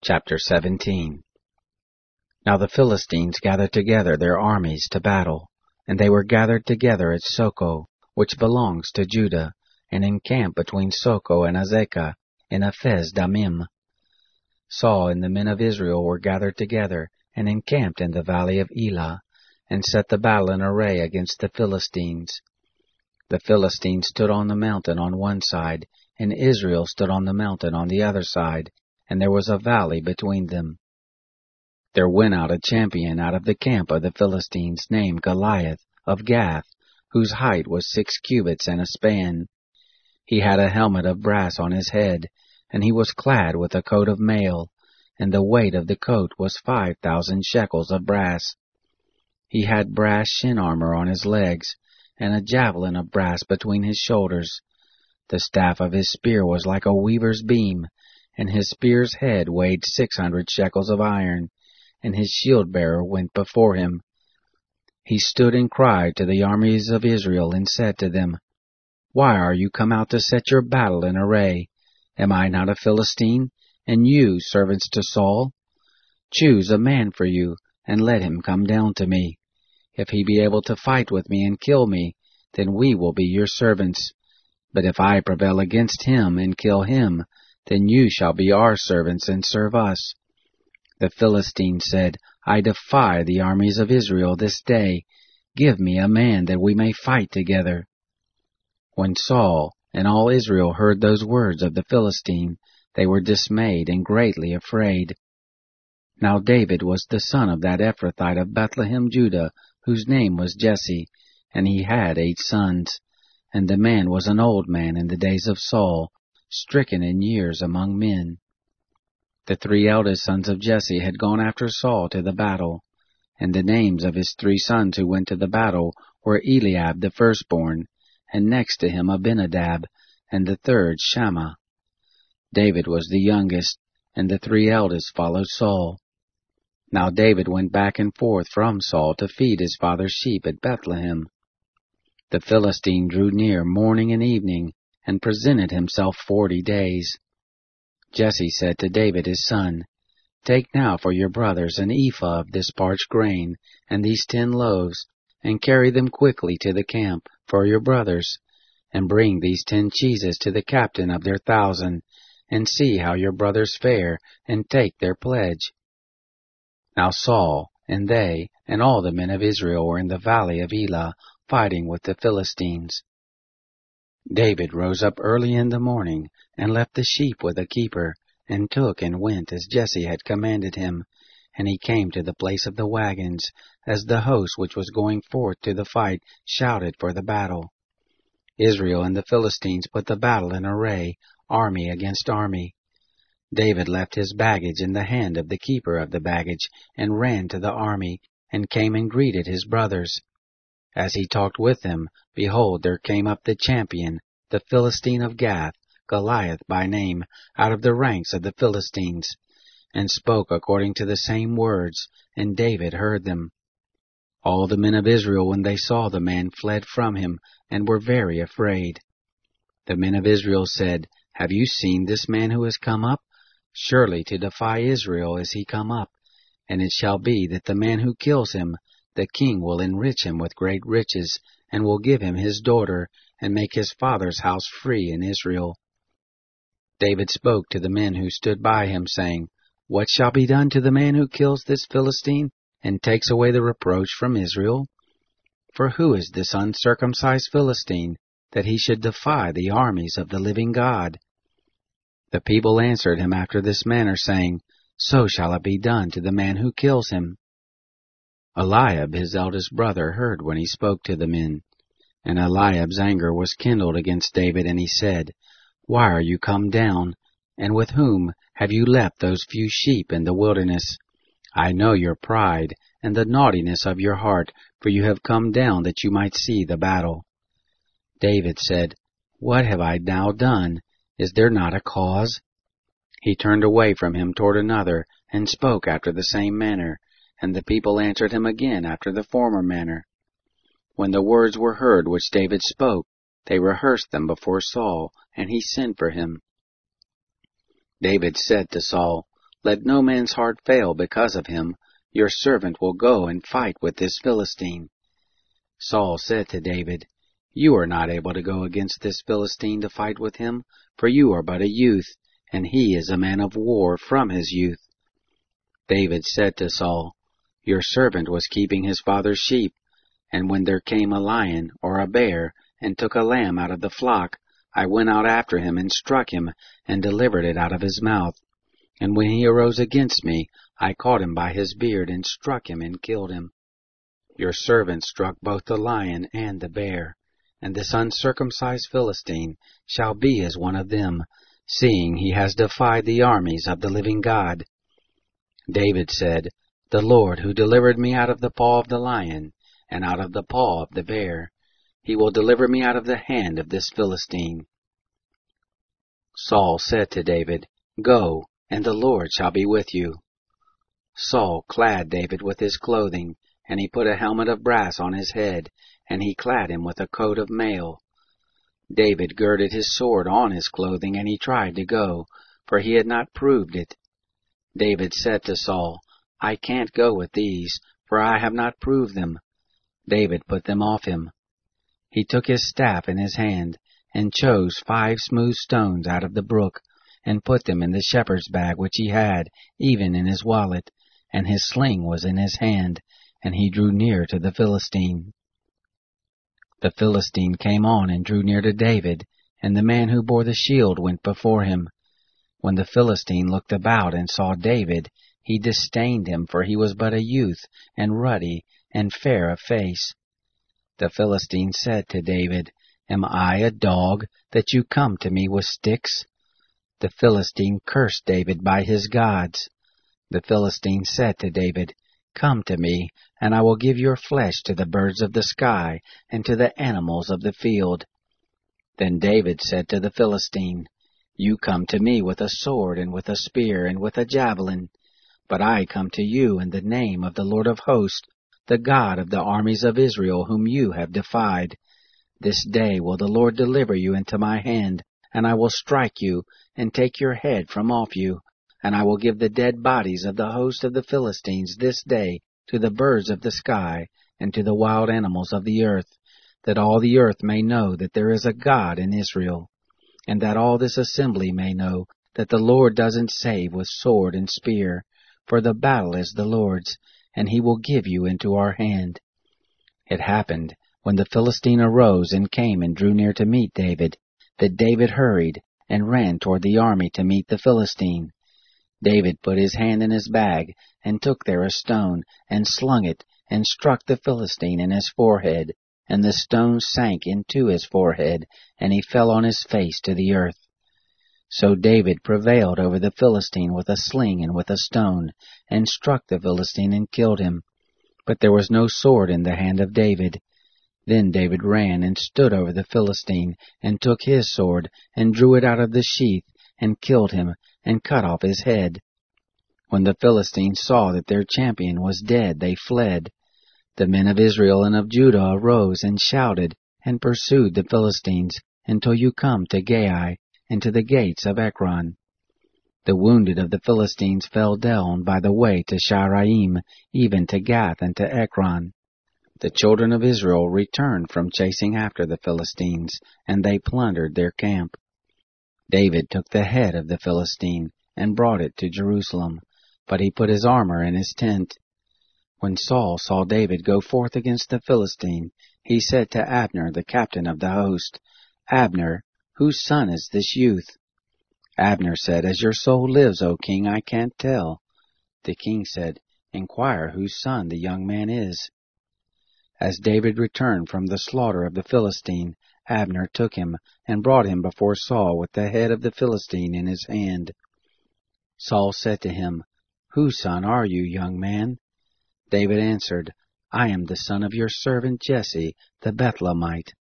Chapter 17. Now the Philistines gathered together their armies to battle, and they were gathered together at Soko, which belongs to Judah, and encamped between Soko and Azekah in Ephes Dammim. Saul and the men of Israel were gathered together, and encamped in the valley of Elah, and set the battle in array against the Philistines. The Philistines stood on the mountain on one side, and Israel stood on the mountain on the other side, and there was a valley between them. There went out a champion out of the camp of the Philistines, named Goliath, of Gath, whose height was 6 cubits and a span. He had a helmet of brass on his head, and he was clad with a coat of mail, and the weight of the coat was 5,000 shekels of brass. He had brass shin armor on his legs, and a javelin of brass between his shoulders. The staff of his spear was like a weaver's beam, and his spear's head weighed 600 shekels of iron, and his shield-bearer went before him. He stood and cried to the armies of Israel, and said to them, Why are you come out to set your battle in array? Am I not a Philistine, and you servants to Saul? Choose a man for you, and let him come down to me. If he be able to fight with me and kill me, then we will be your servants. But if I prevail against him and kill him, then you shall be our servants and serve us. The Philistine said, I defy the armies of Israel this day. Give me a man that we may fight together. When Saul and all Israel heard those words of the Philistine, they were dismayed and greatly afraid. Now David was the son of that Ephrathite of Bethlehem, Judah, whose name was Jesse, and he had 8 sons. And the man was an old man in the days of Saul, stricken in years among men. The 3 eldest sons of Jesse had gone after Saul to the battle, and the names of his 3 sons who went to the battle were Eliab the firstborn, and next to him Abinadab, and the third Shammah. David was the youngest, and the 3 eldest followed Saul. Now David went back and forth from Saul to feed his father's sheep at Bethlehem. The Philistine drew near morning and evening, and presented himself 40 days. Jesse said to David his son, Take now for your brothers an ephah of this parched grain, and these 10 loaves, and carry them quickly to the camp for your brothers, and bring these 10 cheeses to the captain of their 1,000, and see how your brothers fare, and take their pledge. Now Saul, and they, and all the men of Israel were in the valley of Elah, fighting with the Philistines. David rose up early in the morning, and left the sheep with a keeper, and took and went as Jesse had commanded him, and he came to the place of the wagons, as the host which was going forth to the fight shouted for the battle. Israel and the Philistines put the battle in array, army against army. David left his baggage in the hand of the keeper of the baggage, and ran to the army, and came and greeted his brothers. As he talked with them, behold, there came up the champion, the Philistine of Gath, Goliath by name, out of the ranks of the Philistines, and spoke according to the same words, and David heard them. All the men of Israel, when they saw the man, fled from him, and were very afraid. The men of Israel said, Have you seen this man who has come up? Surely to defy Israel is he come up, and it shall be that the man who kills him, the king will enrich him with great riches, and will give him his daughter, and make his father's house free in Israel. David spoke to the men who stood by him, saying, What shall be done to the man who kills this Philistine, and takes away the reproach from Israel? For who is this uncircumcised Philistine, that he should defy the armies of the living God? The people answered him after this manner, saying, So shall it be done to the man who kills him. Eliab his eldest brother heard when he spoke to the men. And Eliab's anger was kindled against David, and he said, Why are you come down? And with whom have you left those few sheep in the wilderness? I know your pride, and the naughtiness of your heart, for you have come down that you might see the battle. David said, What have I now done? Is there not a cause? He turned away from him toward another, and spoke after the same manner, and the people answered him again after the former manner. When the words were heard which David spoke, they rehearsed them before Saul, and he sent for him. David said to Saul, Let no man's heart fail because of him. Your servant will go and fight with this Philistine." Saul said to David, "You are not able to go against this Philistine to fight with him, for you are but a youth, and he is a man of war from his youth." David said to Saul, "Your servant was keeping his father's sheep, and when there came a lion or a bear and took a lamb out of the flock, I went out after him and struck him and delivered it out of his mouth. And when he arose against me, I caught him by his beard and struck him and killed him. Your servant struck both the lion and the bear, and this uncircumcised Philistine shall be as one of them, seeing he has defied the armies of the living God." David said, "The Lord who delivered me out of the paw of the lion, and out of the paw of the bear, he will deliver me out of the hand of this Philistine." Saul said to David, "Go, and the Lord shall be with you." Saul clad David with his clothing, and he put a helmet of brass on his head, and he clad him with a coat of mail. David girded his sword on his clothing, and he tried to go, for he had not proved it. David said to Saul, "I can't go with these, for I have not proved them." David put them off him. He took his staff in his hand, and chose 5 smooth stones out of the brook, and put them in the shepherd's bag which he had, even in his wallet, and his sling was in his hand, and he drew near to the Philistine. The Philistine came on and drew near to David, and the man who bore the shield went before him. When the Philistine looked about and saw David, he disdained him, for he was but a youth, and ruddy, and fair of face. The Philistine said to David, "Am I a dog, that you come to me with sticks?" The Philistine cursed David by his gods. The Philistine said to David, "Come to me, and I will give your flesh to the birds of the sky, and to the animals of the field." Then David said to the Philistine, "You come to me with a sword, and with a spear, and with a javelin, but I come to you in the name of the Lord of hosts, the God of the armies of Israel, whom you have defied. This day will the Lord deliver you into my hand, and I will strike you, and take your head from off you, and I will give the dead bodies of the host of the Philistines this day to the birds of the sky, and to the wild animals of the earth, that all the earth may know that there is a God in Israel, and that all this assembly may know that the Lord doesn't save with sword and spear, for the battle is the Lord's, and he will give you into our hand." It happened, when the Philistine arose and came and drew near to meet David, that David hurried and ran toward the army to meet the Philistine. David put his hand in his bag, and took there a stone, and slung it, and struck the Philistine in his forehead, and the stone sank into his forehead, and he fell on his face to the earth. So David prevailed over the Philistine with a sling and with a stone, and struck the Philistine and killed him. But there was no sword in the hand of David. Then David ran and stood over the Philistine, and took his sword, and drew it out of the sheath, and killed him, and cut off his head. When the Philistines saw that their champion was dead, they fled. The men of Israel and of Judah arose and shouted, and pursued the Philistines, until you come to Gai, and to the gates of Ekron. The wounded of the Philistines fell down by the way to Sharaim, even to Gath and to Ekron. The children of Israel returned from chasing after the Philistines, and they plundered their camp. David took the head of the Philistine, and brought it to Jerusalem, but he put his armor in his tent. When Saul saw David go forth against the Philistine, he said to Abner, the captain of the host, "Abner, whose son is this youth?" Abner said, "As your soul lives, O king, I can't tell." The king said, "Inquire whose son the young man is." As David returned from the slaughter of the Philistine, Abner took him, and brought him before Saul with the head of the Philistine in his hand. Saul said to him, "Whose son are you, young man?" David answered, "I am the son of your servant Jesse, the Bethlehemite."